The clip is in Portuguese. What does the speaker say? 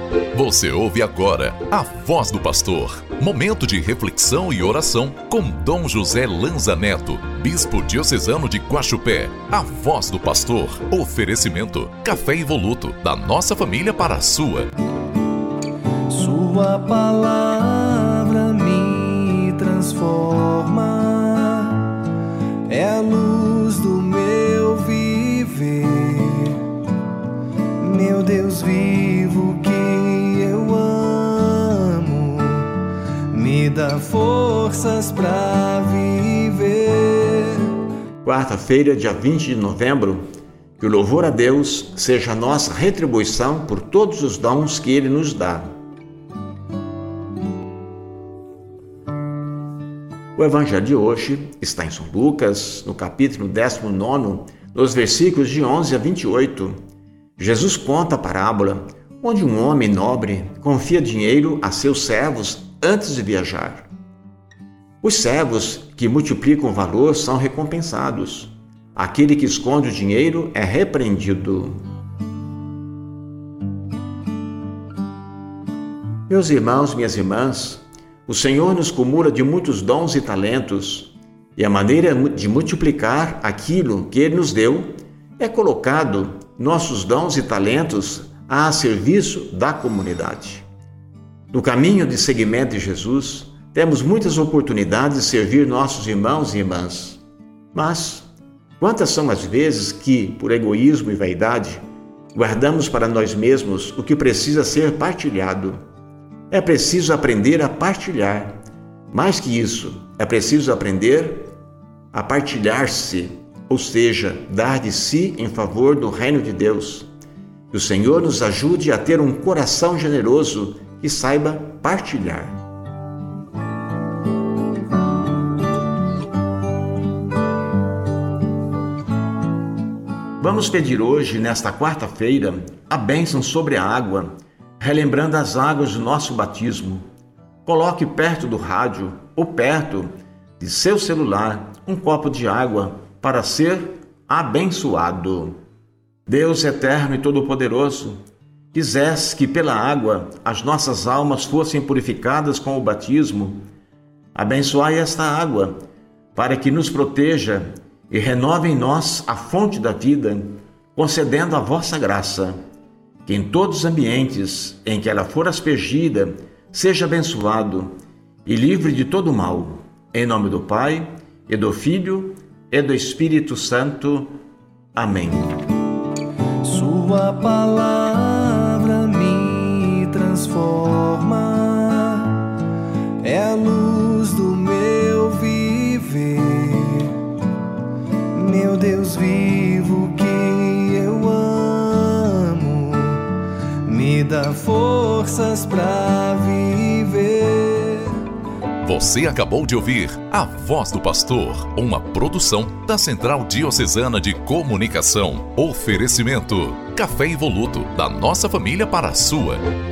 Você ouve agora a Voz do Pastor. Momento de reflexão e oração com Dom José Lanza Neto, Bispo Diocesano de Guaxupé. A Voz do Pastor. Oferecimento: café Evoluto, da nossa família para a sua. Sua palavra me transforma, é a luz do meu viver. Meu Deus vivo que eu amo, me dá forças para viver. Quarta-feira, dia 20 de novembro, que o louvor a Deus seja a nossa retribuição por todos os dons que Ele nos dá. O evangelho de hoje está em São Lucas, no capítulo 19, nos versículos de 11 a 28. Jesus conta a parábola onde um homem nobre confia dinheiro a seus servos antes de viajar. Os servos que multiplicam o valor são recompensados. Aquele que esconde o dinheiro é repreendido. Meus irmãos, minhas irmãs, o Senhor nos cumula de muitos dons e talentos, e a maneira de multiplicar aquilo que Ele nos deu é colocado nossos dons e talentos a serviço da comunidade. No caminho de seguimento de Jesus, temos muitas oportunidades de servir nossos irmãos e irmãs. Mas quantas são as vezes que, por egoísmo e vaidade, guardamos para nós mesmos o que precisa ser partilhado? É preciso aprender a partilhar. Mais que isso, é preciso aprender a partilhar-se, ou seja, dar de si em favor do reino de Deus. Que o Senhor nos ajude a ter um coração generoso que saiba partilhar. Vamos pedir hoje, nesta quarta-feira, a bênção sobre a água, relembrando as águas do nosso batismo. Coloque perto do rádio ou perto de seu celular um copo de água para ser abençoado. Deus eterno e todo-poderoso, quisesse que pela água as nossas almas fossem purificadas com o batismo. Abençoai esta água para que nos proteja e renove em nós a fonte da vida, concedendo a vossa graça. Que em todos os ambientes em que ela for aspergida, seja abençoado e livre de todo mal. Em nome do Pai, e do Filho, e do Espírito Santo. Amém. Sua palavra me transforma, é a luz do meu viver. Meu Deus vivo que eu amo, me dá forças para viver. Você acabou de ouvir A Voz do Pastor, uma produção da Central Diocesana de Comunicação. Oferecimento: café Evoluto, da nossa família para a sua.